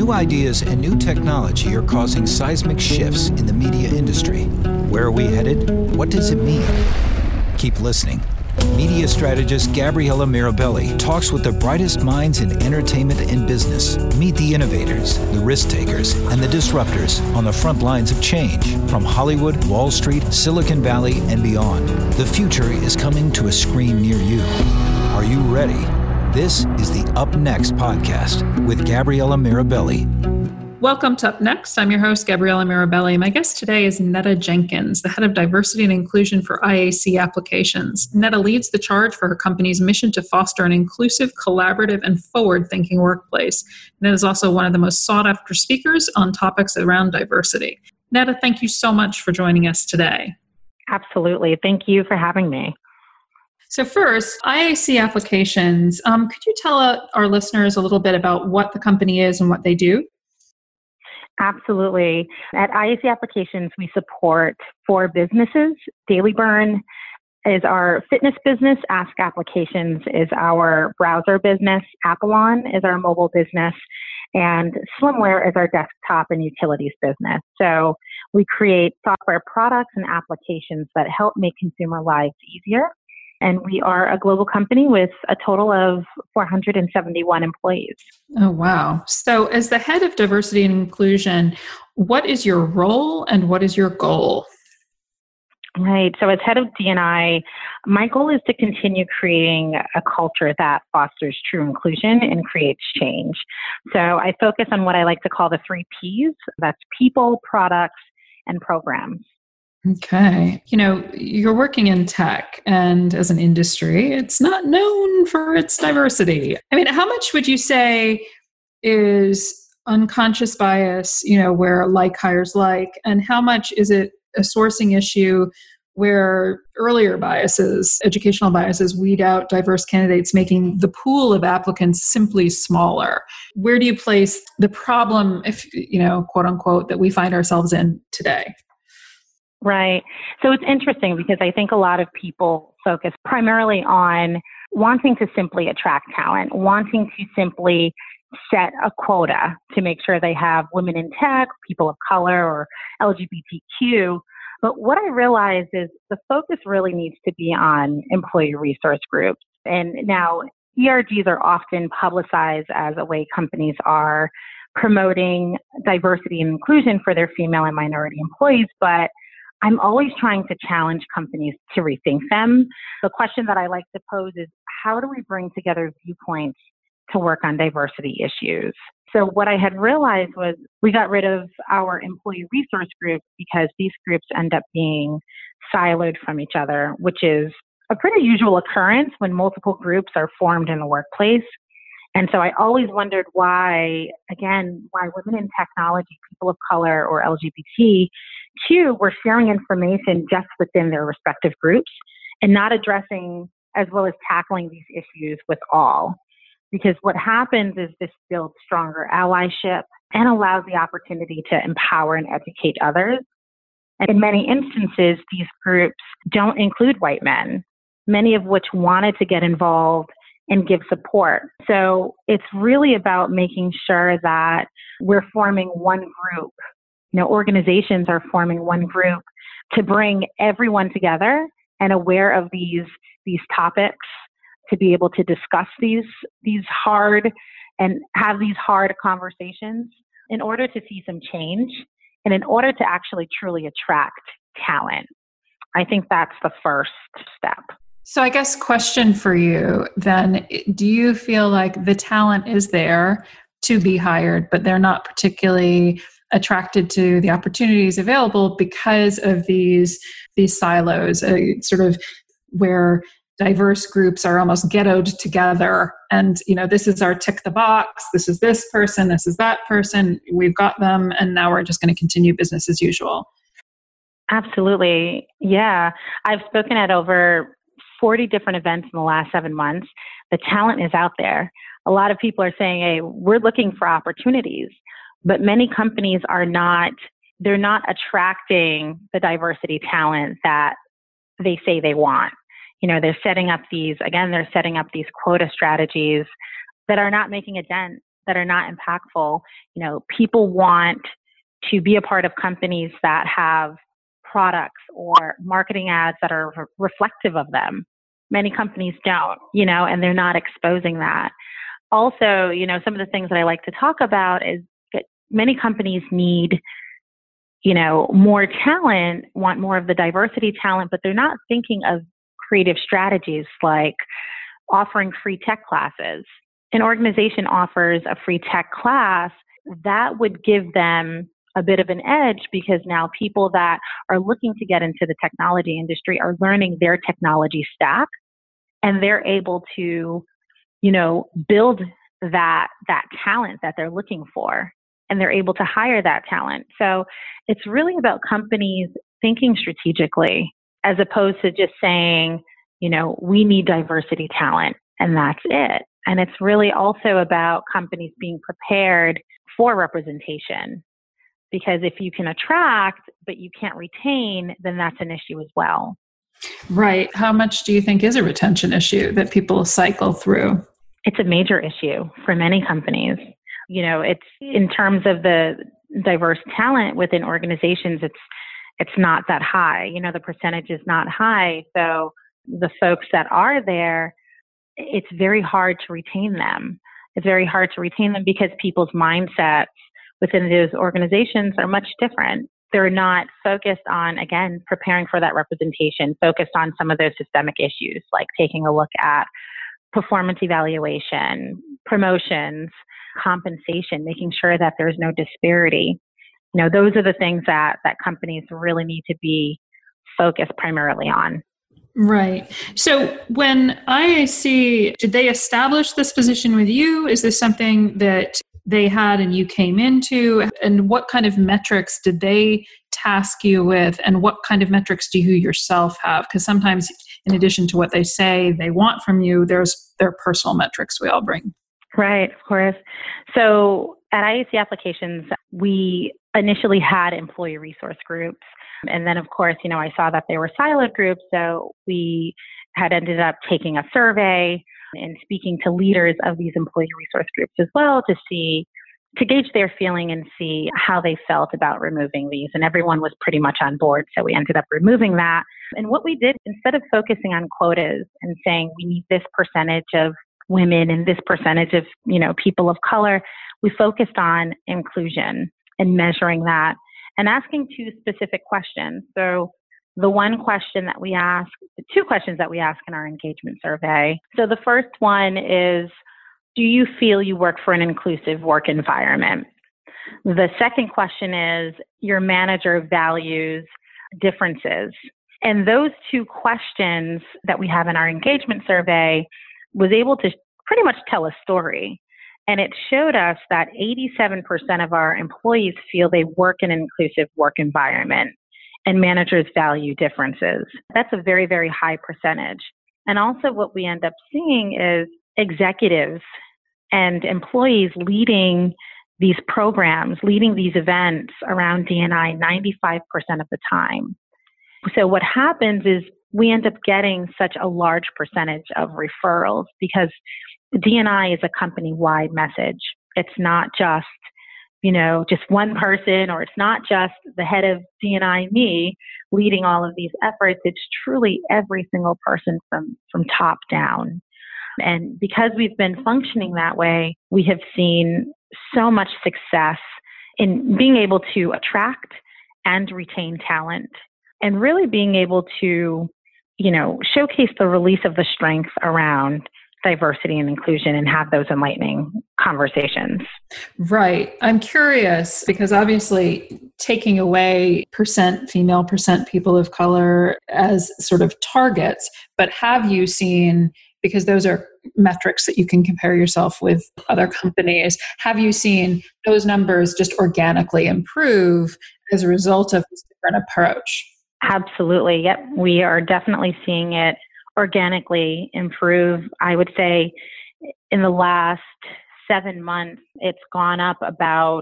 New ideas and new technology are causing seismic shifts in the media industry. Where are we headed? What does it mean? Keep listening. Media strategist Gabriella Mirabelli talks with the brightest minds in entertainment and business. Meet the innovators, the risk takers, and the disruptors on the front lines of change from Hollywood, Wall Street, Silicon Valley, and beyond. The future is coming to a screen near you. Are you ready? This is the Up Next podcast with Gabriella Mirabelli. Welcome to Up Next. I'm your host, Gabriella Mirabelli. My guest today is Netta Jenkins, the head of diversity and inclusion for IAC Applications. Netta leads the charge for her company's mission to foster an inclusive, collaborative, and forward-thinking workplace. Netta is also one of the most sought-after speakers on topics around diversity. Netta, thank you so much for joining us today. Absolutely. Thank you for having me. So first, IAC Applications. Could you tell our listeners a little bit about what the company is and what they do? Absolutely. At IAC Applications, we support 4 businesses. Daily Burn is our fitness business. Ask Applications is our browser business. Apollon is our mobile business. And Slimware is our desktop and utilities business. So we create software products and applications that help make consumer lives easier. And we are a global company with a total of 471 employees. Oh, wow. So as the head of diversity and inclusion, what is your role and what is your goal? Right. So as head of D&I, my goal is to continue creating a culture that fosters true inclusion and creates change. So I focus on what I like to call the 3 Ps. That's people, products, and programs. Okay. You're working in tech, and as an industry, it's not known for its diversity. How much would you say is unconscious bias, where like hires like, and how much is it a sourcing issue where earlier biases, educational biases, weed out diverse candidates, making the pool of applicants simply smaller? Where do you place the problem, if, quote unquote, that we find ourselves in today? Right. So it's interesting because I think a lot of people focus primarily on wanting to simply attract talent, wanting to simply set a quota to make sure they have women in tech, people of color, or LGBTQ. But what I realized is the focus really needs to be on employee resource groups. And now ERGs are often publicized as a way companies are promoting diversity and inclusion for their female and minority employees, but I'm always trying to challenge companies to rethink them. The question that I like to pose is, how do we bring together viewpoints to work on diversity issues? So what I had realized was we got rid of our employee resource groups because these groups end up being siloed from each other, which is a pretty usual occurrence when multiple groups are formed in the workplace. And so I always wondered why women in technology, people of color, or LGBTQ were sharing information just within their respective groups and not addressing as well as tackling these issues with all. Because what happens is this builds stronger allyship and allows the opportunity to empower and educate others. And in many instances, these groups don't include white men, many of which wanted to get involved and give support. So it's really about making sure that we're forming one group. Organizations are forming one group to bring everyone together and aware of these topics, to be able to discuss these hard and have these hard conversations in order to see some change and in order to actually truly attract talent. I think that's the first step. So I guess question for you then, do you feel like the talent is there to be hired, but they're not particularly attracted to the opportunities available because of these silos, sort of where diverse groups are almost ghettoed together and, this is our tick the box, this is this person, this is that person, we've got them, and now we're just going to continue business as usual? Absolutely. Yeah. I've spoken at over 40 different events in the last 7 months. The talent is out there. A lot of people are saying, hey, we're looking for opportunities, but many companies they're not attracting the diversity talent that they say they want. They're setting up these quota strategies that are not making a dent, that are not impactful. People want to be a part of companies that have products or marketing ads that are reflective of them. Many companies don't, and they're not exposing that. Also, some of the things that I like to talk about is that many companies need, more talent, want more of the diversity talent, but they're not thinking of creative strategies like offering free tech classes. An organization offers a free tech class, that would give them a bit of an edge, because now people that are looking to get into the technology industry are learning their technology stack, and they're able to, build that talent that they're looking for, and they're able to hire that talent. So it's really about companies thinking strategically, as opposed to just saying, we need diversity talent and that's it. And it's really also about companies being prepared for representation. Because if you can attract, but you can't retain, then that's an issue as well. Right. How much do you think is a retention issue that people cycle through? It's a major issue for many companies. It's in terms of the diverse talent within organizations, it's not that high. The percentage is not high. So the folks that are there, it's very hard to retain them. It's very hard to retain them because people's mindsets within those organizations are much different. They're not focused on, again, preparing for that representation, focused on some of those systemic issues, like taking a look at performance evaluation, promotions, compensation, making sure that there's no disparity. Those are the things that companies really need to be focused primarily on. Right. So when IAC, did they establish this position with you? Is this something that they had and you came into? And what kind of metrics did they task you with? And what kind of metrics do you yourself have? Because sometimes, in addition to what they say they want from you, there's their personal metrics we all bring. Right, of course. So at IAC Applications, we initially had employee resource groups. And then, of course, I saw that they were siloed groups. So we had ended up taking a survey and speaking to leaders of these employee resource groups as well to gauge their feeling and see how they felt about removing these. And everyone was pretty much on board. So we ended up removing that. And what we did, instead of focusing on quotas and saying we need this percentage of women and this percentage of, people of color, we focused on inclusion and measuring that and asking two specific questions. So the one question that we ask, the two questions that we ask in our engagement survey. So the first one is, do you feel you work for an inclusive work environment? The second question is, your manager values differences. And those two questions that we have in our engagement survey was able to pretty much tell a story. And it showed us that 87% of our employees feel they work in an inclusive work environment and managers value differences. That's a very, very high percentage. And also what we end up seeing is executives and employees leading these programs, leading these events around D&I 95% of the time. So what happens is we end up getting such a large percentage of referrals because D&I is a company-wide message. It's not just, just one person, or it's not just the head of D&I, me, leading all of these efforts. It's truly every single person from top down. And because we've been functioning that way, we have seen so much success in being able to attract and retain talent, and really being able to, showcase the release of the strength around diversity and inclusion and have those enlightening conversations. Right. I'm curious because obviously taking away percent female, percent people of color as sort of targets, but have you seen, because those are metrics that you can compare yourself with other companies, have you seen those numbers just organically improve as a result of this different approach? Absolutely. Yep. We are definitely seeing it organically improve. I would say in the last 7 months, it's gone up about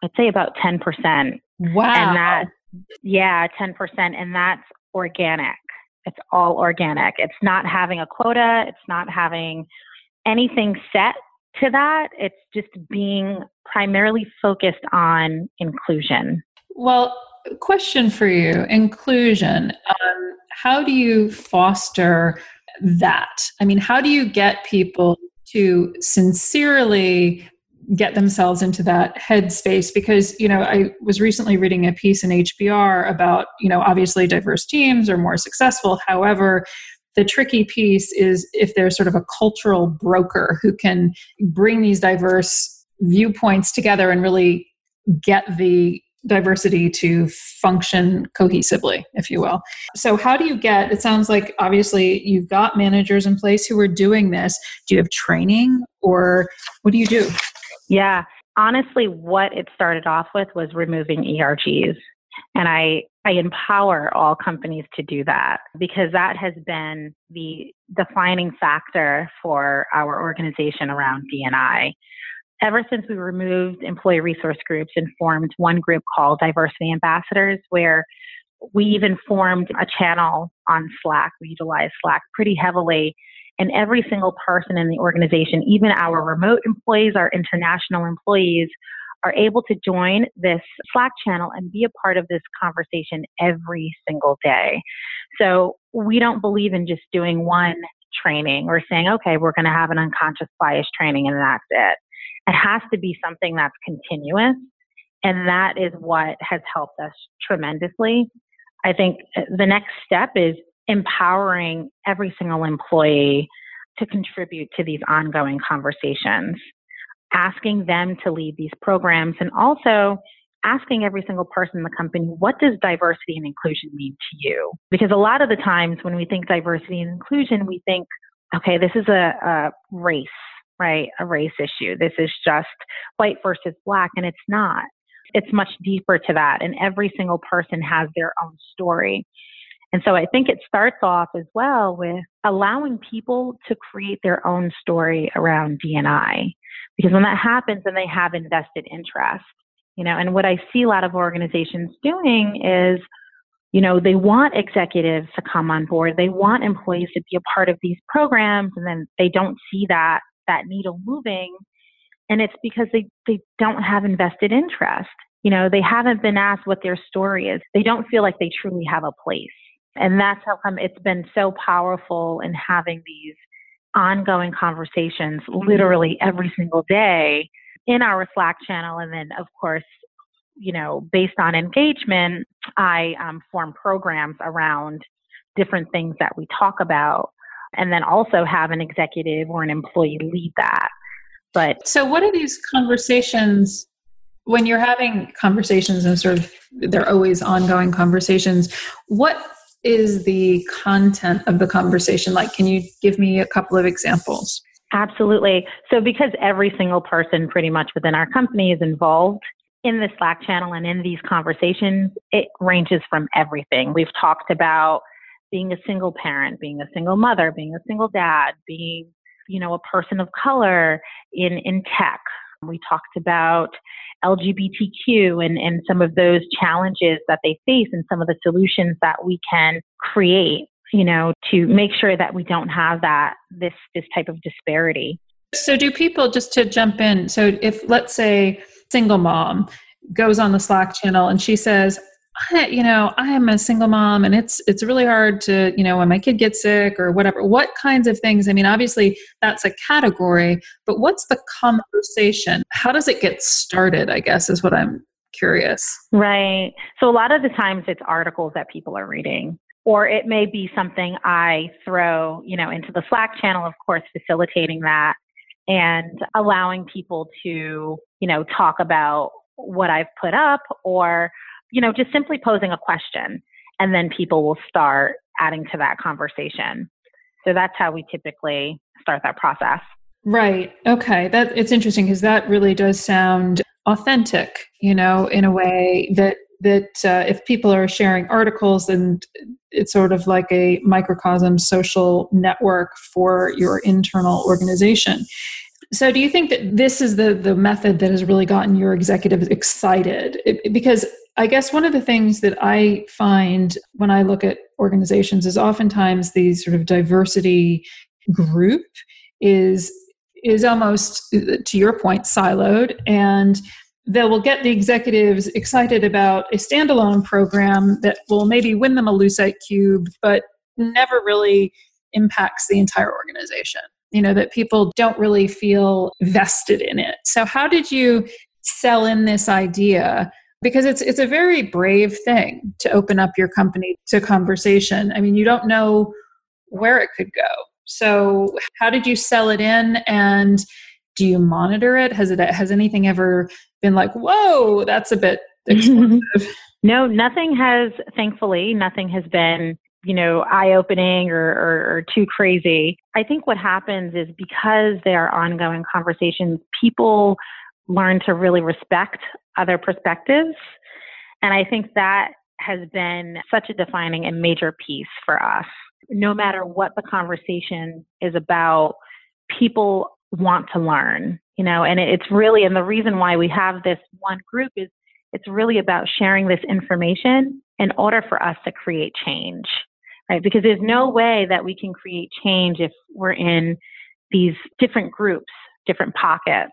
10%. Wow. And 10%. And that's organic. It's all organic. It's not having a quota. It's not having anything set to that. It's just being primarily focused on inclusion. Well, question for you, inclusion. How do you foster that? I mean, how do you get people to sincerely get themselves into that headspace? Because, I was recently reading a piece in HBR about, obviously diverse teams are more successful. However, the tricky piece is if there's sort of a cultural broker who can bring these diverse viewpoints together and really get the diversity to function cohesively, if you will. So how do you it sounds like obviously you've got managers in place who are doing this. Do you have training or what do you do? Yeah, honestly, what it started off with was removing ERGs. And I empower all companies to do that because that has been the defining factor for our organization around D&I. Ever since we removed employee resource groups and formed one group called Diversity Ambassadors, where we even formed a channel on Slack. We utilize Slack pretty heavily. And every single person in the organization, even our remote employees, our international employees, are able to join this Slack channel and be a part of this conversation every single day. So we don't believe in just doing one training or saying, okay, we're going to have an unconscious bias training and that's it. It has to be something that's continuous. And that is what has helped us tremendously. I think the next step is empowering every single employee to contribute to these ongoing conversations, asking them to lead these programs, and also asking every single person in the company, what does diversity and inclusion mean to you? Because a lot of the times when we think diversity and inclusion, we think, okay, this is a race, right? A race issue. This is just white versus black, and it's not. It's much deeper to that, and every single person has their own story. And so I think it starts off as well with allowing people to create their own story around D&I. Because when that happens, then they have invested interest, and what I see a lot of organizations doing is, they want executives to come on board. They want employees to be a part of these programs, and then they don't see that needle moving. And it's because they don't have invested interest. They haven't been asked what their story is. They don't feel like they truly have a place. And that's how come it's been so powerful in having these ongoing conversations literally every single day in our Slack channel. And then, of course, based on engagement, I form programs around different things that we talk about, and then also have an executive or an employee lead that. But so what are these conversations, when you're having conversations and sort of they're always ongoing conversations, what is the content of the conversation like? Can you give me a couple of examples? Absolutely. So because every single person pretty much within our company is involved in the Slack channel and in these conversations, it ranges from everything. We've talked about being a single parent, being a single mother, being a single dad, being, a person of color in tech. We talked about LGBTQ and some of those challenges that they face and some of the solutions that we can create, to make sure that we don't have this type of disparity. So do people, just to jump in, so if, let's say, single mom goes on the Slack channel and she says, I am a single mom and it's really hard to, when my kid gets sick or whatever, what kinds of things? I mean, obviously that's a category, but what's the conversation? How does it get started, I guess, is what I'm curious. Right. So a lot of the times it's articles that people are reading, or it may be something I throw, into the Slack channel, of course, facilitating that and allowing people to, talk about what I've put up, or just simply posing a question, and then people will start adding to that conversation. So that's how we typically start that process. Right. Okay. It's interesting because that really does sound authentic, in a way that if people are sharing articles, then it's sort of like a microcosm social network for your internal organization. So do you think that this is the method that has really gotten your executives excited? Because I guess one of the things that I find when I look at organizations is oftentimes the sort of diversity group is is almost, to your point, siloed, and they will get the executives excited about a standalone program that will maybe win them a Lucite Cube, but never really impacts the entire organization. That people don't really feel vested in it. So how did you sell in this idea? Because it's a very brave thing to open up your company to conversation. I mean, you don't know where it could go. So how did you sell it in, and do you monitor it? Has anything ever been like, whoa, that's a bit expensive? No, thankfully, nothing has been, eye-opening or too crazy. I think what happens is because there are ongoing conversations, people learn to really respect other perspectives. And I think that has been such a defining and major piece for us. No matter what the conversation is about, people want to learn, and it's really, and the reason why we have this one group is it's really about sharing this information in order for us to create change, right? Because there's no way that we can create change if we're in these different groups, different pockets.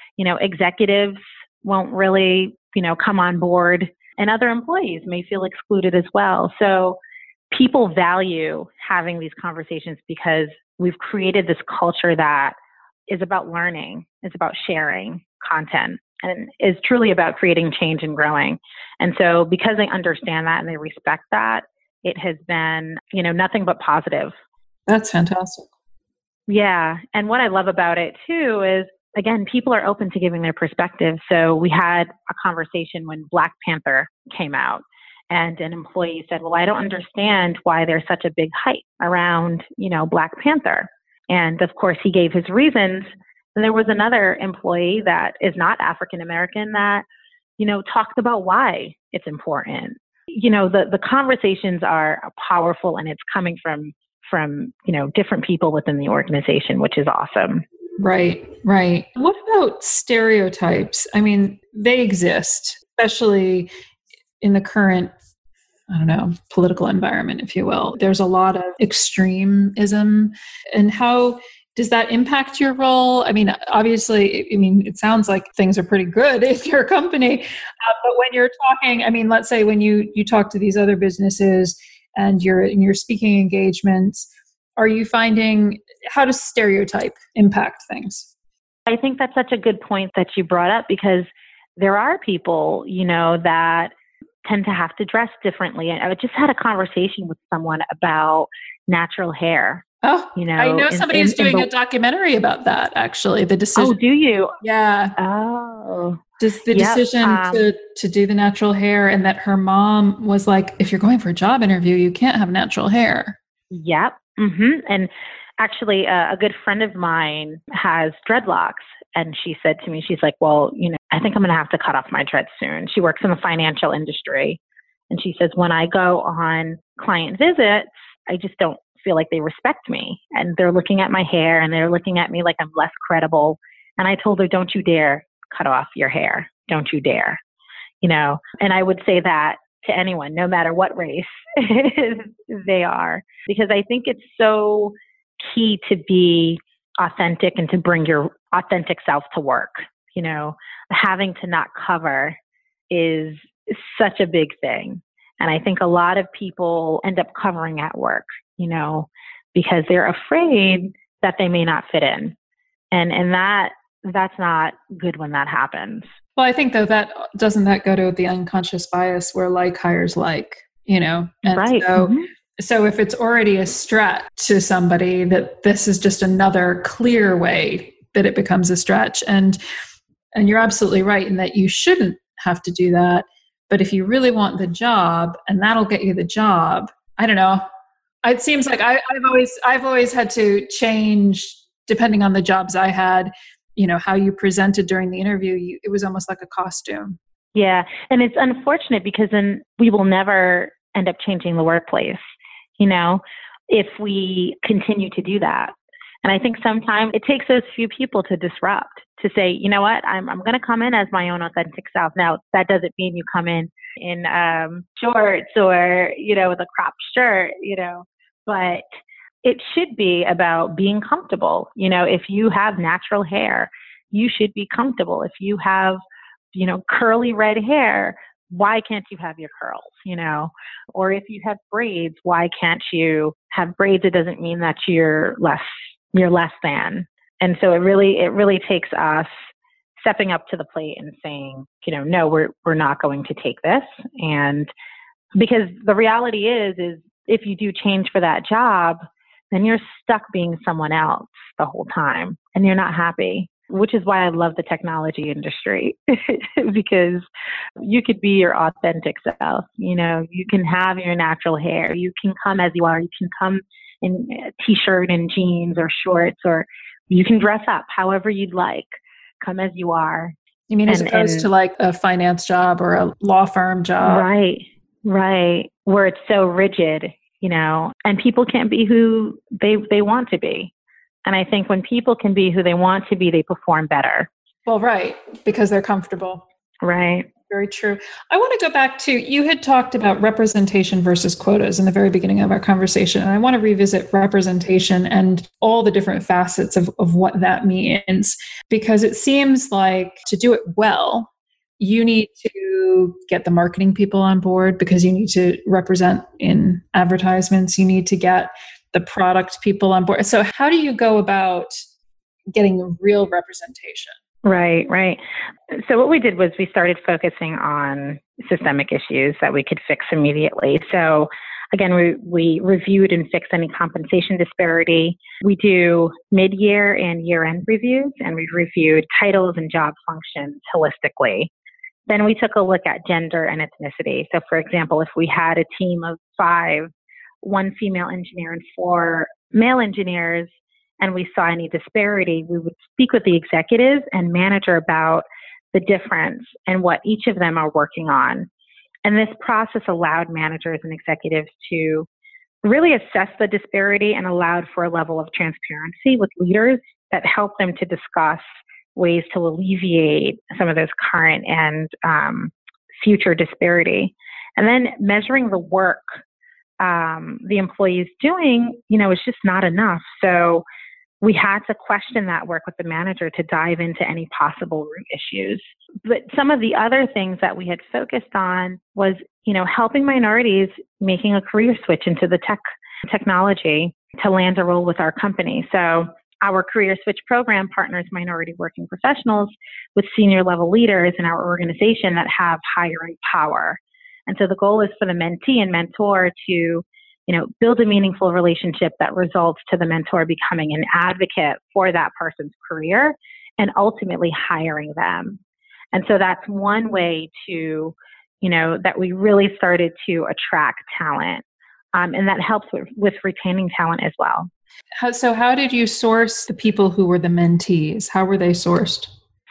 Executives won't really, come on board, and other employees may feel excluded as well. So people value having these conversations because we've created this culture that is about learning, is about sharing content, and is truly about creating change and growing. And so because they understand that and they respect that, it has been, nothing but positive. That's fantastic. Yeah. And what I love about it too is, again, people are open to giving their perspective. So we had a conversation when Black Panther came out, and an employee said, well, I don't understand why there's such a big hype around, Black Panther. And of course, he gave his reasons. And there was another employee that is not African American that, talked about why it's important. The conversations are powerful, and it's coming from different people within the organization, which is awesome. Right. What about stereotypes? I mean, they exist, especially in the current, political environment, if you will. There's a lot of extremism. And how does that impact your role? I mean, obviously, it sounds like things are pretty good in your company. But when you're talking, let's say when you talk to these other businesses and you're in your speaking engagements, are you finding, how does stereotype impact things? I think that's such a good point that you brought up, because there are people, that tend to have to dress differently. And I just had a conversation with someone about natural hair. Oh, I know somebody is doing a documentary about that, actually. The decision. Oh, do you? Yeah. Oh. Just the decision to do the natural hair, and that her mom was like, if you're going for a job interview, you can't have natural hair. Yep. Mm-hmm. And actually, a good friend of mine has dreadlocks. And she said to me, she's like, well, I think I'm going to have to cut off my dreads soon. She works in the financial industry. And she says, when I go on client visits, I just don't feel like they respect me. And they're looking at my hair, and they're looking at me like I'm less credible. And I told her, don't you dare cut off your hair. Don't you dare. And I would say that to anyone, no matter what race they are, because I think it's so key to be authentic and to bring your authentic self to work. Having to not cover is such a big thing. And I think a lot of people end up covering at work, because they're afraid that they may not fit in. And that's not good when that happens. Well, I think though that go to the unconscious bias where like hires like, and right. So if it's already a stretch to somebody, that this is just another clear way that it becomes a stretch. And you're absolutely right in that you shouldn't have to do that. But if you really want the job and that'll get you the job, I don't know. It seems like I've always had to change depending on the jobs I had, how you presented during the interview. It was almost like a costume. Yeah. And it's unfortunate because then we will never end up changing the workplace, if we continue to do that. And I think sometimes it takes those few people to disrupt, to say, you know what, I'm going to come in as my own authentic self. Now, that doesn't mean you come in shorts or, with a cropped shirt, but it should be about being comfortable. If you have natural hair, you should be comfortable. If you have, curly red hair, why can't you have your curls, Or if you have braids, why can't you have braids? It doesn't mean that you're less than. And so it really takes us stepping up to the plate and saying, no, we're not going to take this. And because the reality is if you do change for that job, then you're stuck being someone else the whole time and you're not happy, which is why I love the technology industry because you could be your authentic self. You can have your natural hair. You can come as you are. You can come in a t-shirt and jeans or shorts, or you can dress up however you'd like. Come as you are. You mean as opposed to like a finance job or a law firm job? Right. Where it's so rigid, and people can't be who they want to be. And I think when people can be who they want to be, they perform better. Well, right, because they're comfortable. Right. Very true. I want to go back to, you had talked about representation versus quotas in the very beginning of our conversation. And I want to revisit representation and all the different facets of what that means, because it seems like to do it well, you need to get the marketing people on board because you need to represent in advertisements. You need to get the product people on board. So how do you go about getting real representation? Right. So what we did was we started focusing on systemic issues that we could fix immediately. So again, we reviewed and fixed any compensation disparity. We do mid-year and year-end reviews, and we reviewed titles and job functions holistically. Then we took a look at gender and ethnicity. So for example, if we had a team of 5, 1 female engineer and 4 male engineers, and we saw any disparity, we would speak with the executives and manager about the difference and what each of them are working on. And this process allowed managers and executives to really assess the disparity and allowed for a level of transparency with leaders that helped them to discuss ways to alleviate some of those current and future disparity. And then measuring the work the employees doing, is just not enough. So we had to question that work with the manager to dive into any possible root issues. But some of the other things that we had focused on was, helping minorities making a career switch into the technology to land a role with our company. So our career switch program partners minority working professionals with senior level leaders in our organization that have hiring power. And so the goal is for the mentee and mentor to, build a meaningful relationship that results to the mentor becoming an advocate for that person's career and ultimately hiring them. And so that's one way to, that we really started to attract talent. And that helps with retaining talent as well. So how did you source the people who were the mentees? How were they sourced?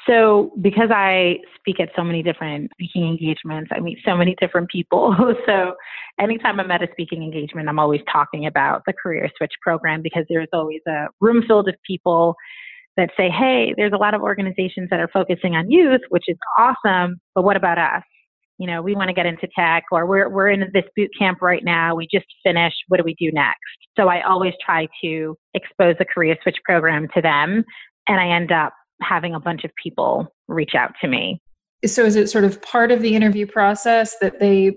So because I speak at so many different speaking engagements, I meet so many different people. So anytime I'm at a speaking engagement, I'm always talking about the Career Switch program because there's always a room filled of people that say, hey, there's a lot of organizations that are focusing on youth, which is awesome, but what about us? We want to get into tech, or we're in this boot camp right now. We just finished. What do we do next? So I always try to expose the Career Switch program to them, and I end up having a bunch of people reach out to me. So is it sort of part of the interview process that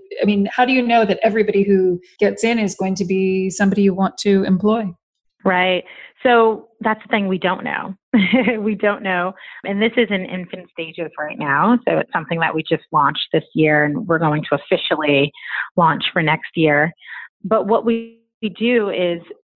how do you know that everybody who gets in is going to be somebody you want to employ? Right. So that's the thing, we don't know. We don't know. And this is in infant stages right now. So it's something that we just launched this year and we're going to officially launch for next year. But what we do is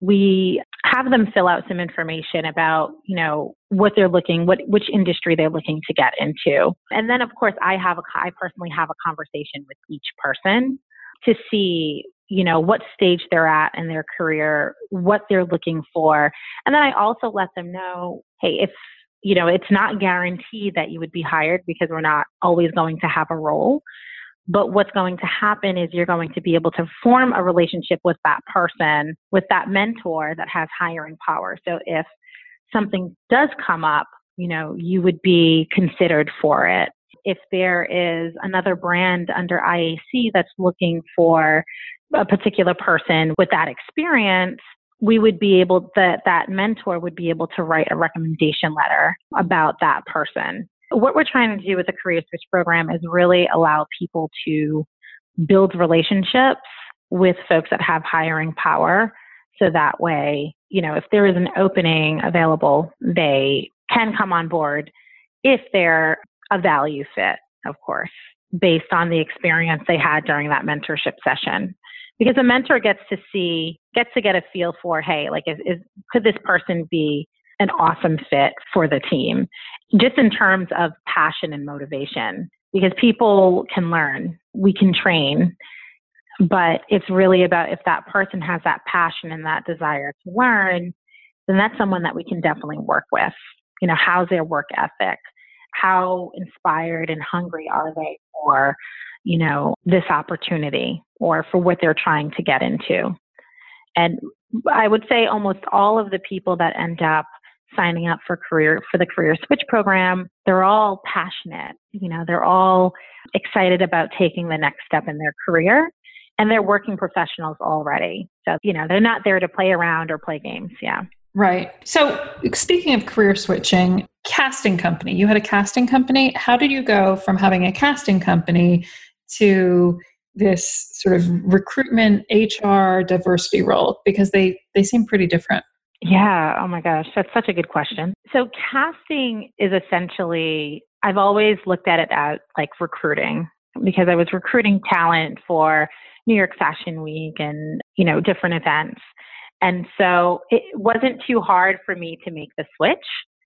we have them fill out some information about, what they're which industry they're looking to get into. And then of course I personally have a conversation with each person to see, what stage they're at in their career, what they're looking for. And then I also let them know, hey, if, it's not guaranteed that you would be hired because we're not always going to have a role. But what's going to happen is you're going to be able to form a relationship with that person, with that mentor that has hiring power. So if something does come up, you would be considered for it. If there is another brand under IAC that's looking for a particular person with that experience, we would be able, that mentor would be able to write a recommendation letter about that person. What we're trying to do with the Career Switch program is really allow people to build relationships with folks that have hiring power. So that way, if there is an opening available, they can come on board if they're a value fit, of course, based on the experience they had during that mentorship session. Because a mentor gets to get a feel for, hey, like, could this person be an awesome fit for the team, just in terms of passion and motivation? Because people can learn, we can train, but it's really about if that person has that passion and that desire to learn, then that's someone that we can definitely work with. How's their work ethic? How inspired and hungry are they for, this opportunity or for what they're trying to get into? And I would say almost all of the people that end up signing up for the Career Switch program, they're all passionate. They're all excited about taking the next step in their career, and they're working professionals already. So, they're not there to play around or play games. Yeah. Right. So speaking of career switching, casting company, you had a casting company. How did you go from having a casting company to this sort of recruitment, HR, diversity role? Because they seem pretty different. Yeah. Oh my gosh. That's such a good question. So casting is essentially, I've always looked at it as like recruiting, because I was recruiting talent for New York Fashion Week and, different events. And so it wasn't too hard for me to make the switch.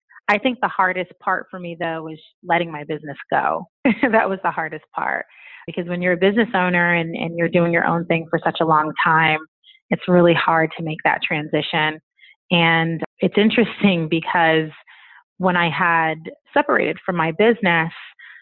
I think the hardest part for me, though, was letting my business go. That was the hardest part, because when you're a business owner and you're doing your own thing for such a long time, it's really hard to make that transition. And it's interesting because when I had separated from my business,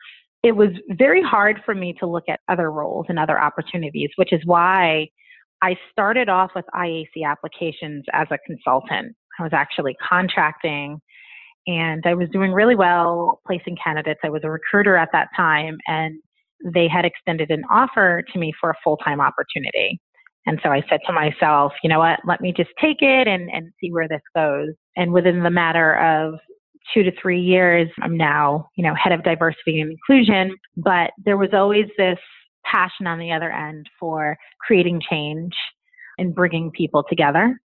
it was very hard for me to look at other roles and other opportunities, which is why I started off with IAC applications as a consultant. I was actually contracting, and I was doing really well placing candidates. I was a recruiter at that time, and they had extended an offer to me for a full-time opportunity. And so I said to myself, you know what, let me just take it and see where this goes. And within the matter of 2 to 3 years, I'm now, head of diversity and inclusion. But there was always this passion on the other end for creating change and bringing people together.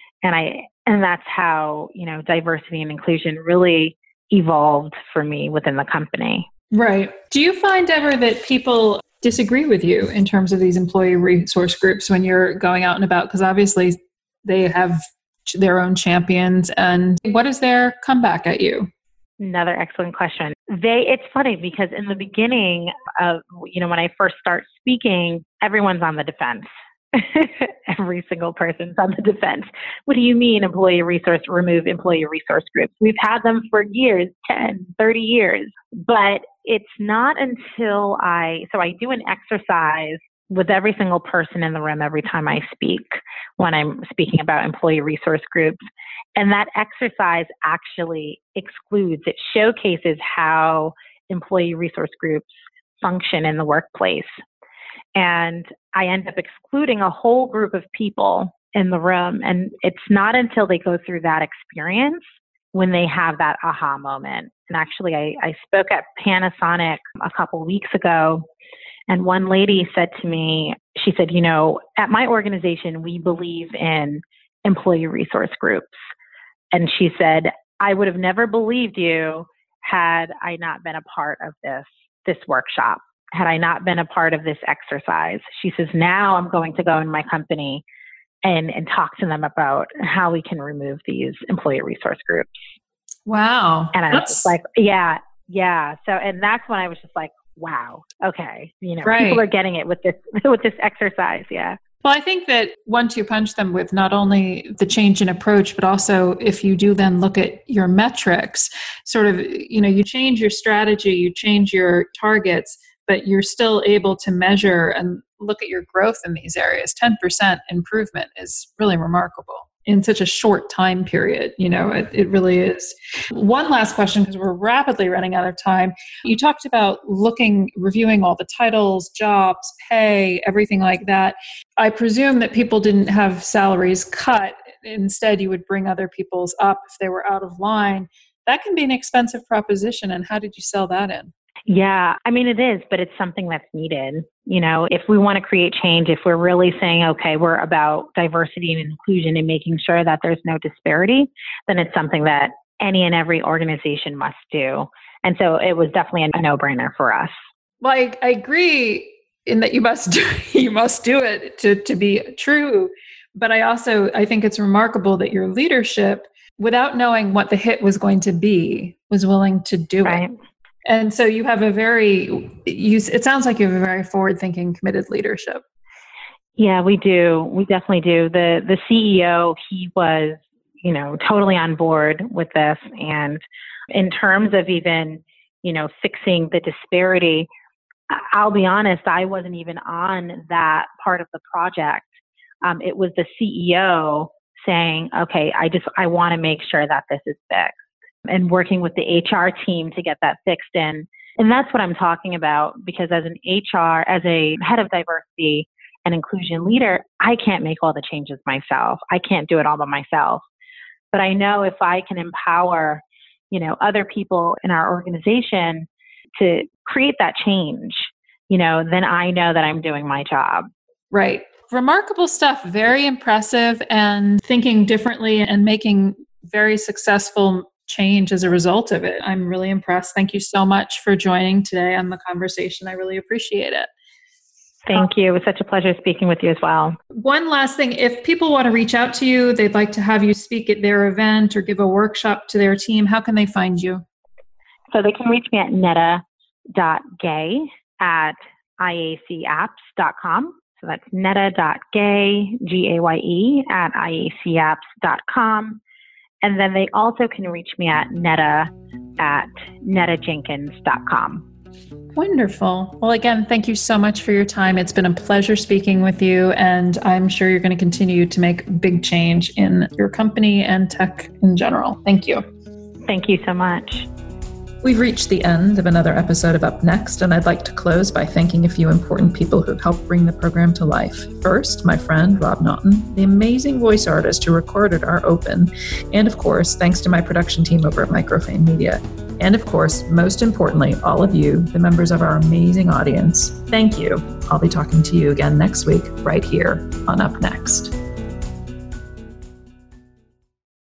And that's how, diversity and inclusion really evolved for me within the company. Right. Do you find ever that people disagree with you in terms of these employee resource groups when you're going out and about? Because obviously they have their own champions. And what is their comeback at you? Another excellent question. It's funny because in the beginning of, when I first start speaking, everyone's on the defense. Every single person's on the defense. What do you mean remove employee resource groups? We've had them for years, 10, 30 years. But it's not until I do an exercise with every single person in the room every time I speak, when I'm speaking about employee resource groups. And that exercise actually it showcases how employee resource groups function in the workplace. And I end up excluding a whole group of people in the room. And it's not until they go through that experience when they have that aha moment. And actually, I spoke at Panasonic a couple weeks ago, and one lady said to me, she said, at my organization, we believe in employee resource groups. And she said, I would have never believed you had I not been a part of this workshop, had I not been a part of this exercise. She says, now I'm going to go in my company and talk to them about how we can remove these employee resource groups. Wow. And I was just like, yeah. So, and that's when I was just like, wow, okay. Right. People are getting it with this exercise. Yeah. Well, I think that once you punch them with not only the change in approach, but also if you do then look at your metrics, sort of, you change your strategy, you change your targets, but you're still able to measure and look at your growth in these areas. 10% improvement is really remarkable. in such a short time period. It really is. One last question, because we're rapidly running out of time. You talked about reviewing all the titles, jobs, pay, everything like that. I presume that people didn't have salaries cut. Instead, you would bring other people's up if they were out of line. That can be an expensive proposition. And how did you sell that in? Yeah, it is, but it's something that's needed. If we want to create change, if we're really saying, okay, we're about diversity and inclusion and making sure that there's no disparity, then it's something that any and every organization must do. And so it was definitely a no-brainer for us. Well, I agree in that you must do it to be true. But I think it's remarkable that your leadership, without knowing what the hit was going to be, was willing to do it. And so you have it sounds like you have a very forward-thinking, committed leadership. Yeah, we do. We definitely do. The CEO, he was, totally on board with this. And in terms of even, fixing the disparity, I'll be honest, I wasn't even on that part of the project. It was the CEO saying, okay, I want to make sure that this is fixed, and working with the HR team to get that fixed in. And that's what I'm talking about, because as a head of diversity and inclusion leader, I can't make all the changes myself. I can't do it all by myself. But I know if I can empower, other people in our organization to create that change, then I know that I'm doing my job. Right. Remarkable stuff. Very impressive, and thinking differently and making very successful change as a result of it. I'm really impressed. Thank you so much for joining today on the conversation. I really appreciate it. Thank you. It was such a pleasure speaking with you as well. One last thing. If people want to reach out to you, they'd like to have you speak at their event or give a workshop to their team, how can they find you? So they can reach me at netta.gay@iacapps.com. So that's netta.gay, Gaye, @iacapps.com. And then they also can reach me at netta@nettajenkins.com. Wonderful. Well, again, thank you so much for your time. It's been a pleasure speaking with you, and I'm sure you're going to continue to make big change in your company and tech in general. Thank you. Thank you so much. We've reached the end of another episode of Up Next, and I'd like to close by thanking a few important people who've helped bring the program to life. First, my friend Rob Naughton, the amazing voice artist who recorded our open, and of course, thanks to my production team over at Microfame Media. And of course, most importantly, all of you, the members of our amazing audience. Thank you. I'll be talking to you again next week, right here on Up Next.